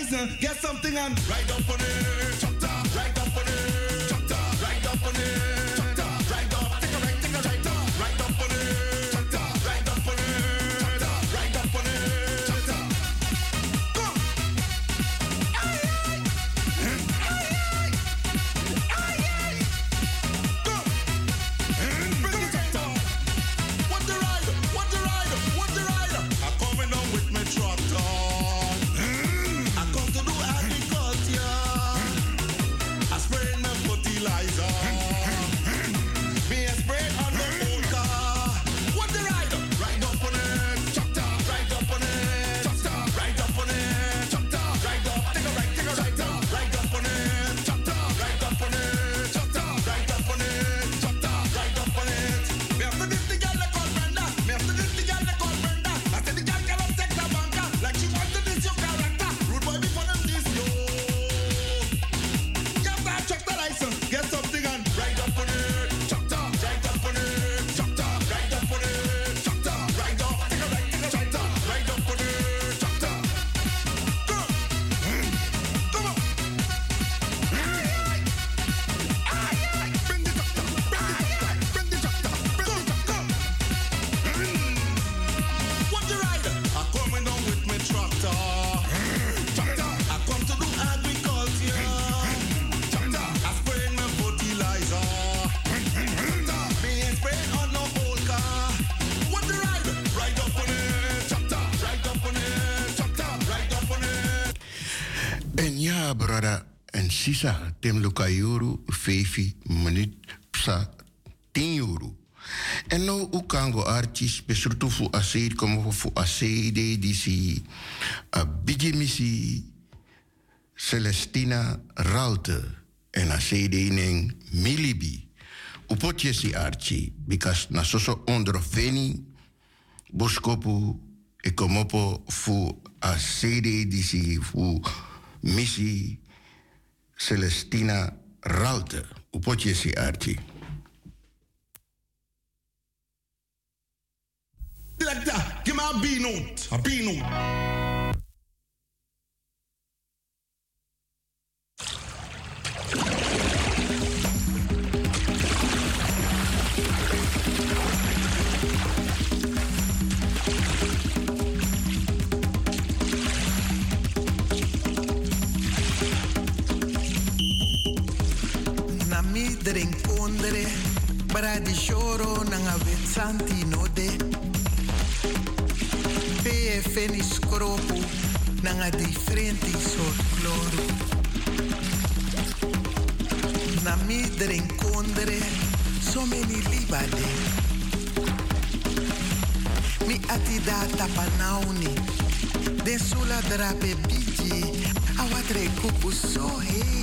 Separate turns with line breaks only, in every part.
license, get something and ride up on it. Ride up on it. Ride up on it. Ride up, take a right, take a right. Ride up on it. Ride up on it. Ride up on it. Go. Aye, aye. Aye, aye. Aye, aye. Go. Bring it up. What the ride? What the ride? What the ride? I'm coming on with my tractor. I come to do agriculture. I spray my fertilizer. Me a spray on the old car. What the ride? Ride up on it. Tractor. Ride up on it. Tractor. Ride up on it. Tractor. Ride up. Take a right. Take a right. Ride up on it. Tractor. Ride up on it. Tractor. Ride up on it. Tractor. Ride up on it. Me have to this the girl that call Brenda. Me have to this the girl that call Brenda. I said the girl cannot take the banker like she wanted this your character. Rude boy before them this yo. You have to have tractor license. Get something and ride up on it. Tractor. Ride up on it. Tractor. Ride up on it. Tractor. Ride up. Take a right. Take a tractor. Ride up on it. Tractor. Go. Come on. Aye, aye. Bring the tractor. Bring the tractor. Bring the tractor. What the ride? I coming down with my tractor. Tractor. I come to do agriculture. Tractor. I spraying my fertilizer. Tractor. Me ain't spraying on no old car. What the ride? Ride up on it. Tractor. Ride up on it. Tractor. Ride up on it.
En ja, brada en sisa, tem luka euro, 5 minuut, psa 10 euro. En nou, u kango artis, besrutu fu aseid, como fu aseide, disi, a bigi misi, Celestina Ralte, en aseide inen Milibi. U potje si archi, because na soso ondrofeni, boskopu, e komopo fu aseide, disi, fu misi, Celestina Ralte. U potje si archi.
Like that. Give me a B note. A B note.
Na mi drink pondere, bradi choro nanga vetsanti node. Pe feni skropu nanga differenti soort kloro. Na mi drink pondere, so many libade. Mi atida tapanauni, de sula drape biji, awatre kupu so hey.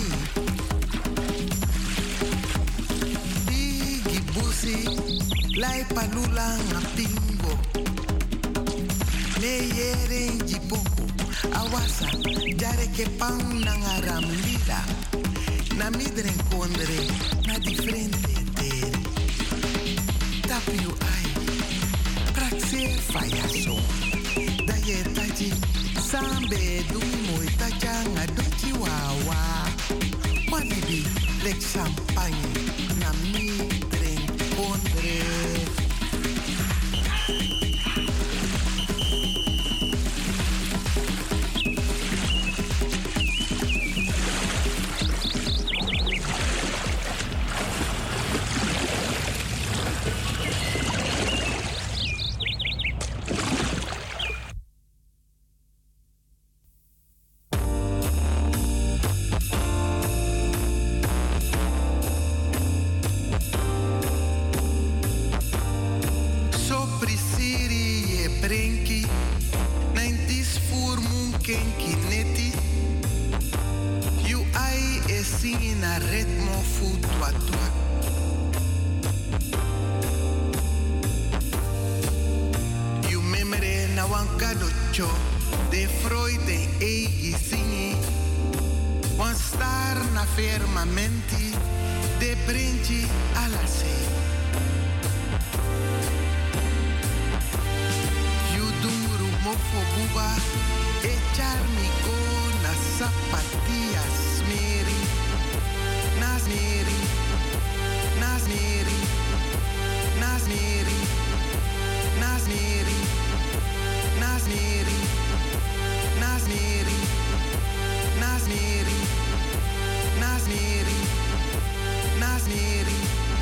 Busi, lai palula nga pingo. Me yere jipoko, awasa, jare ke pang nanga ramlida. Na midre kondre, na differente tere. Tapi u ai, praxe faya so. Da ye taji, sambe dumi moi tajanga dochi wawa. Wadibi, lek champagne, na midre. Pondre. zapatillas, Mary. Nas Mary. Nas Mary. Nas Mary. Nas Mary. Nas Mary. Nas Mary. Nas Mary. Nas Mary. Nas Mary.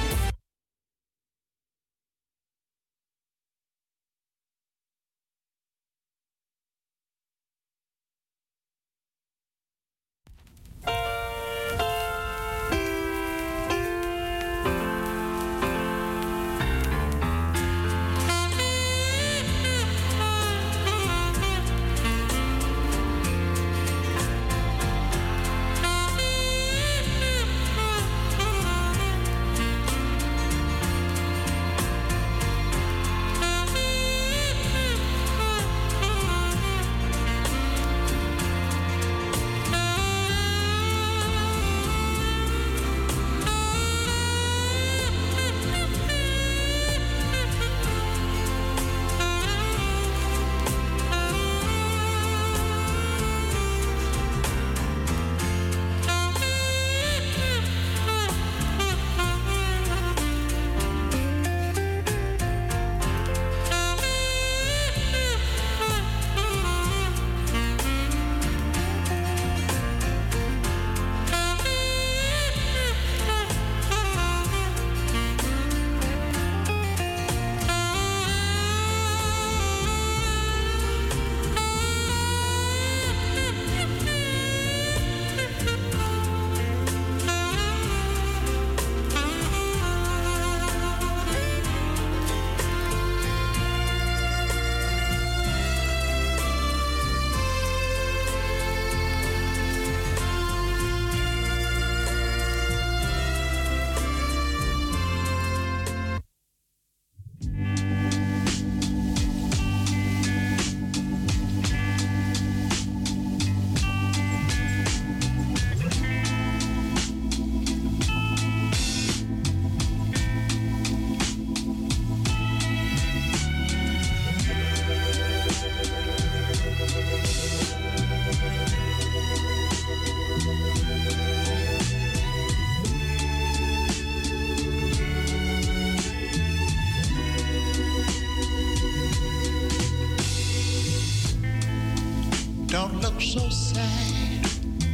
Don't look so sad.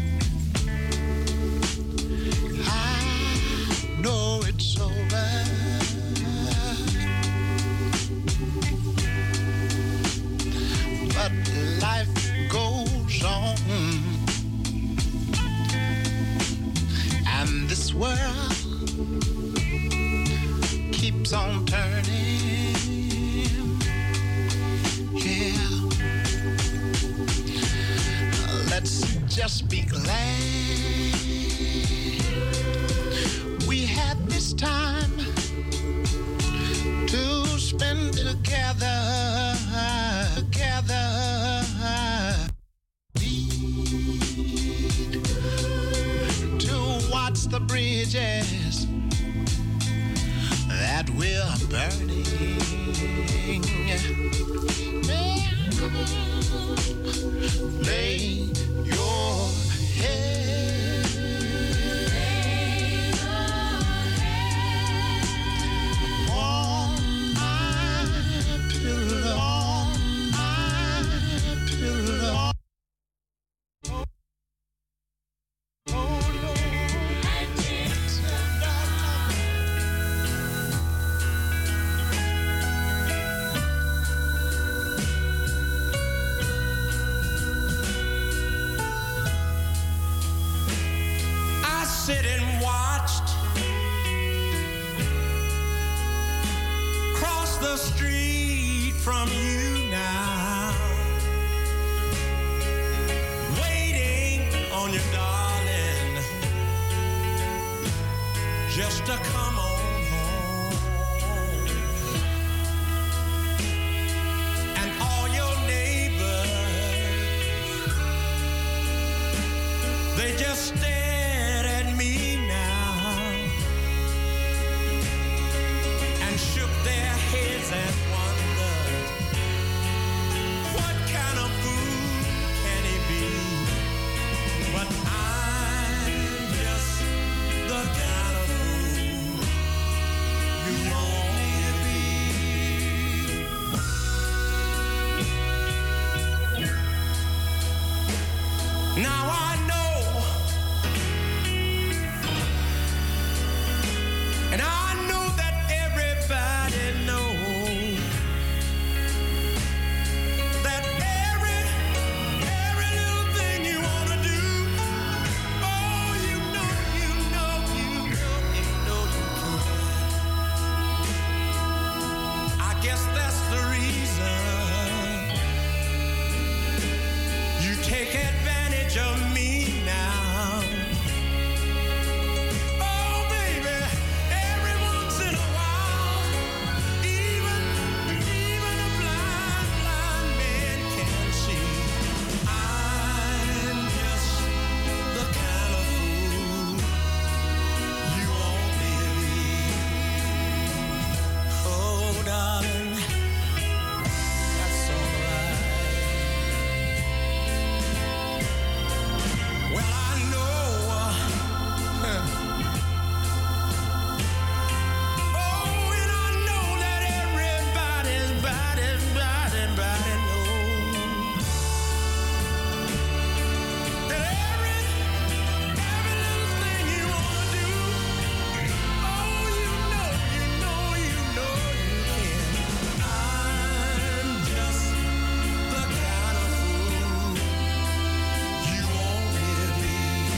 I know it's over. But life goes on. And this world keeps on turning. Yeah. Let's just be glad we had this time to spend together. Need to watch the bridges that we're burning. Lay your head on my pillow,
sit and watched cross the street from you now, waiting on your darling just to come on home. And all your neighbors, they just stared at me now and shook their heads and wondered, what kind of fool can he be?
Now I know, and I know that everybody knows that every little thing you wanna do, oh, you know you can. I guess that's the reason you take advantage of me now. Oh, baby, every once in a while, even a blind man can see. I'm just the kind of fool you won't believe. Oh, darling, that's all right. Well, I know, oh, and I know that everybody's body knows that every little thing you wanna do, oh, you know you can. I'm just the kind of fool you want me to be.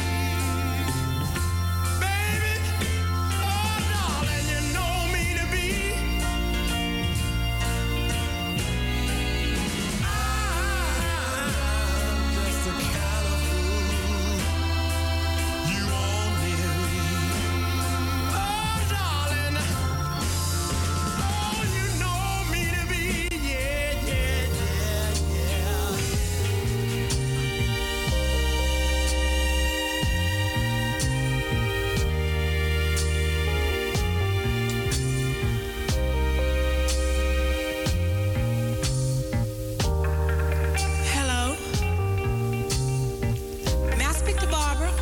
Baby, oh, darling, you know me to be. I'm just the kind of fool you want me to be. Oh, darling, oh, you know me to be. Yeah. Hello. May I speak to Barbara?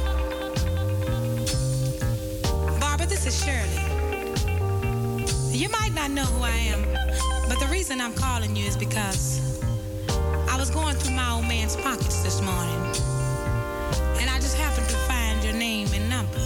Barbara, this is Shirley. You might not know who I am, but the reason I'm calling you is because I was going through my old man's pockets this morning, and I just happened to find your name and number.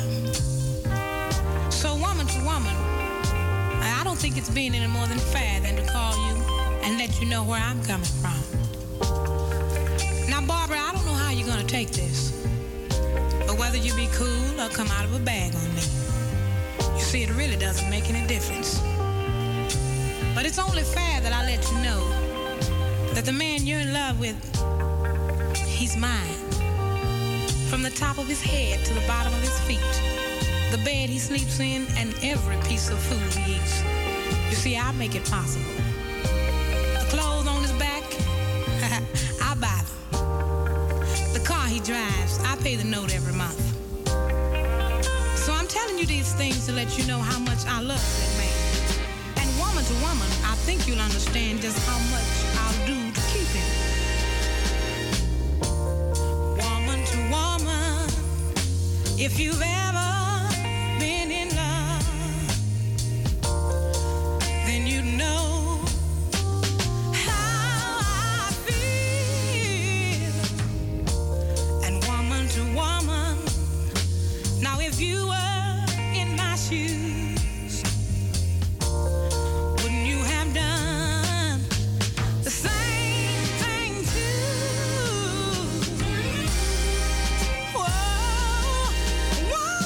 So woman to woman, I don't think it's being any more than fair than to call you and let you know where I'm coming from. Now, Barbara, I don't know how you're gonna take this, but whether you be cool or come out of a bag on me, you see, it really doesn't make any difference. But it's only fair that I let you know that the man you're in love with, he's mine. From the top of his head to the bottom of his feet, the bed he sleeps in, and every piece of food he eats. You see, I make it possible. The clothes on his back, I buy them. The car he drives, I pay the note every month. So I'm telling you these things to let you know how much I love that man. And woman to woman, I think you'll understand just how much I'll do to keep him. Woman to woman, if you've ever been in love, then you know how I feel. And woman to woman, now if you were in my shoes, wouldn't you have done the same thing too? Whoa, whoa.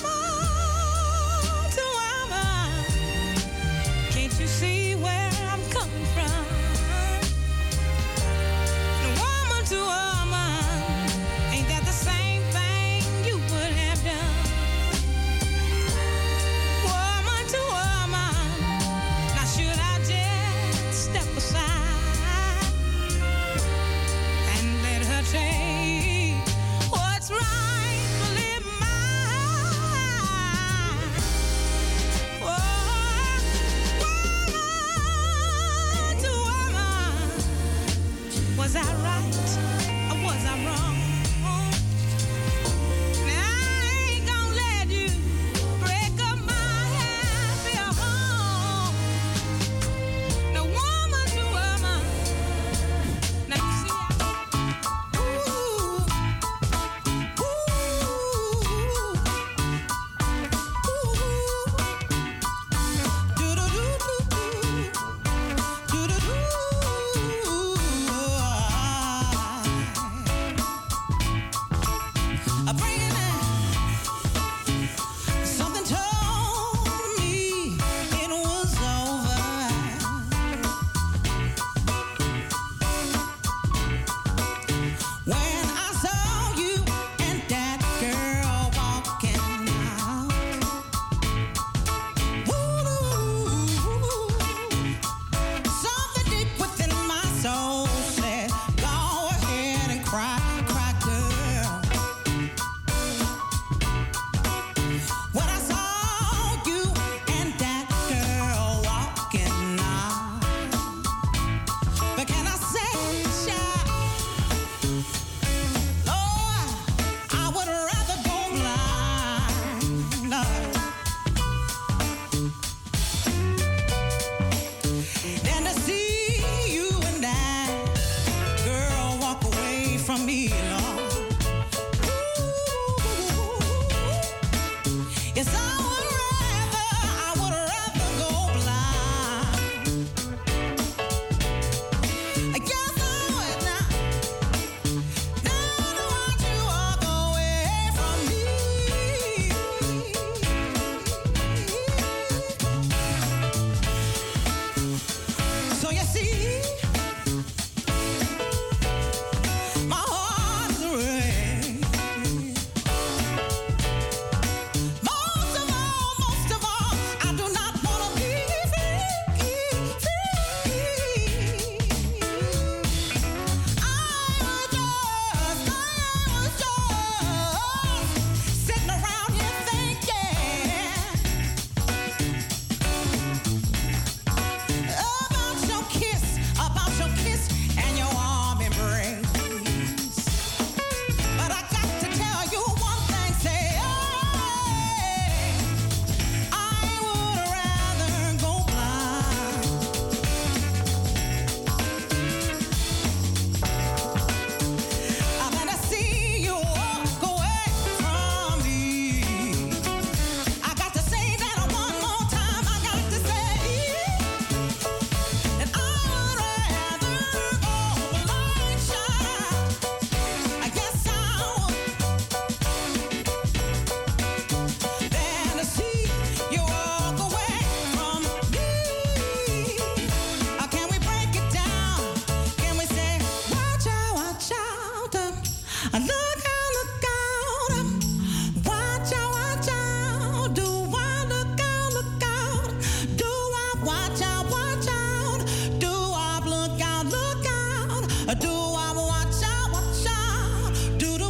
Look out, look out. Watch out, watch out. Do I look out, look out? Do I watch out, watch out? Do I look out, look out? Do I watch out, watch out? Do I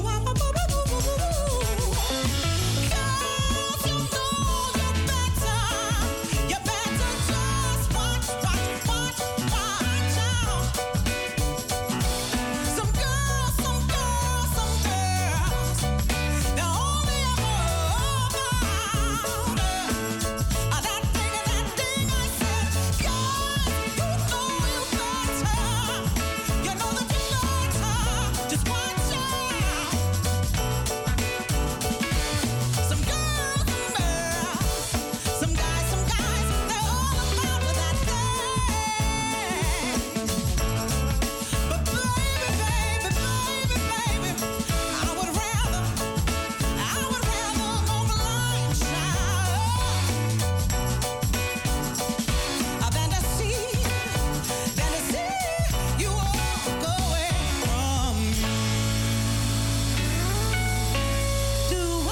Girls, you know you better just watch, watch, watch, watch out. Some girls, they're only about that thing I said. Guys, you know you better. You know that you better. Just watch out. Some girls, some guys, they're all about that thing. But baby, I would rather go blind side than to see you walk away from me. Do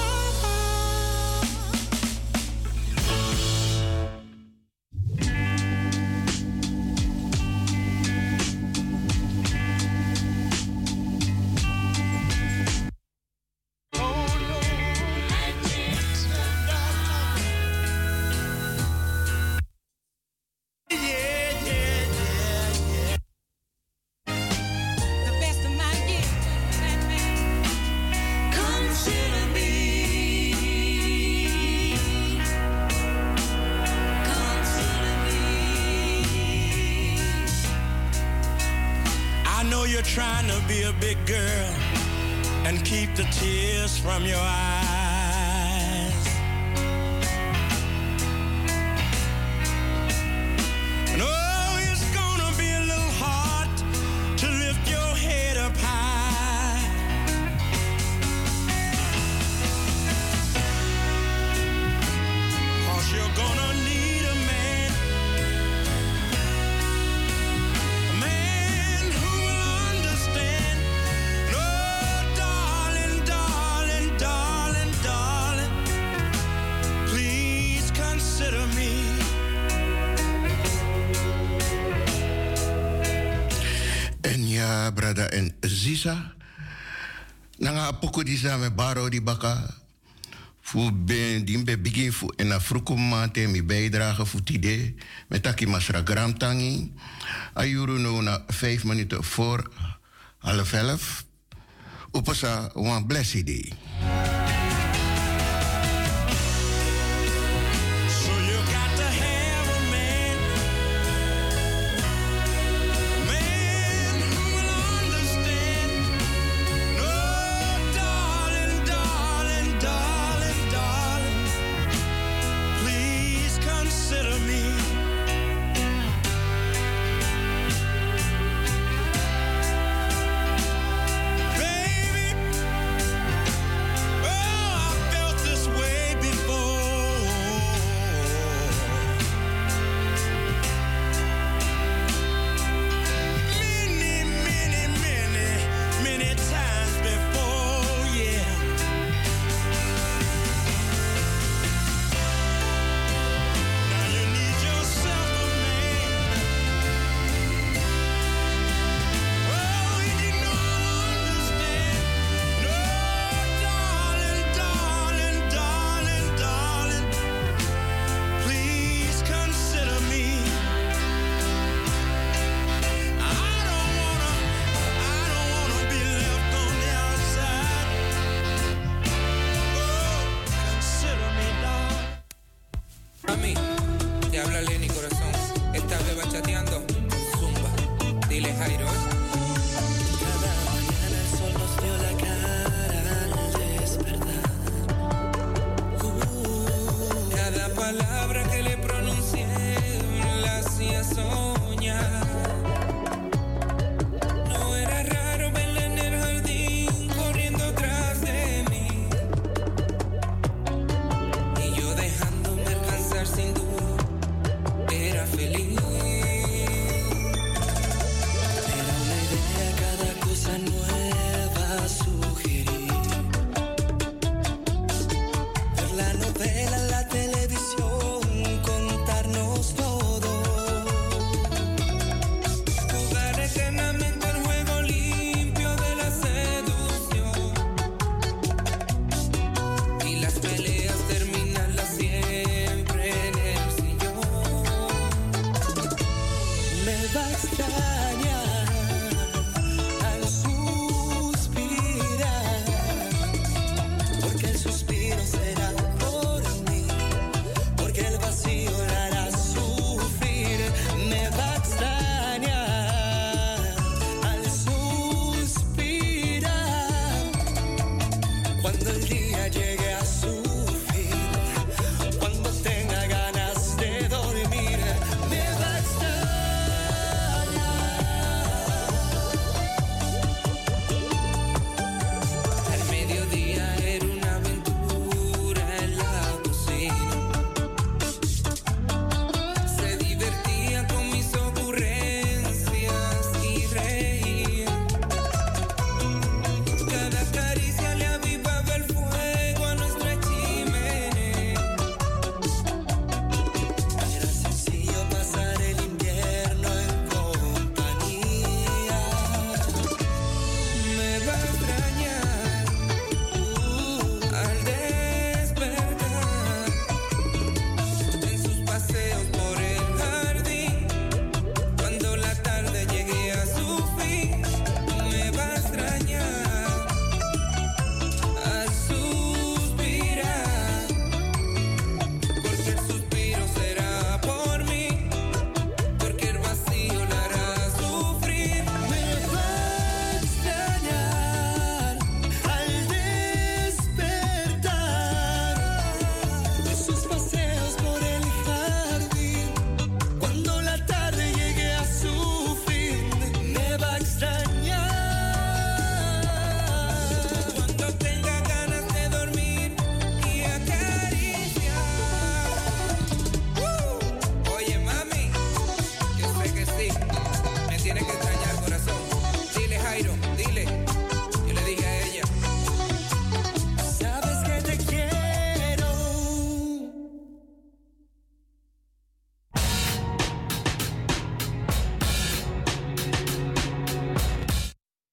the best of my years. Consider me. Consider me.
I know you're trying to be a big girl and keep the tears from your eyes. And oh, it's gonna be a little hard to lift your head up high. Cause you're gonna need a man who will understand. No, darling, darling, darling, darling, please consider me.
En ja, brada en Zisa. Nanga apoko di same baro di baka. Fu ben dimbe begin fu en afrukum mate mi bijdrage fu tide. Met taki masra gram tangi. Ayuru no na 5 minuten voor 10:30. Upasa one blessed day.
So you got to have a man who will understand. No, darling, darling, darling, darling, please consider me. Baby, oh, I felt this way before. Many, many, many, many times before, yeah. Now you need yourself a man. Oh, you did not understand. No, darling, darling, darling, darling, please consider me. I don't wanna be left on the outside. Oh, consider me, darling.
Mami, te habla Lenny Corazón. Esta vez bachateando, zumba. Dile Jairo.
Cada mañana el sol nos dio la cara al despertar.
Cada palabra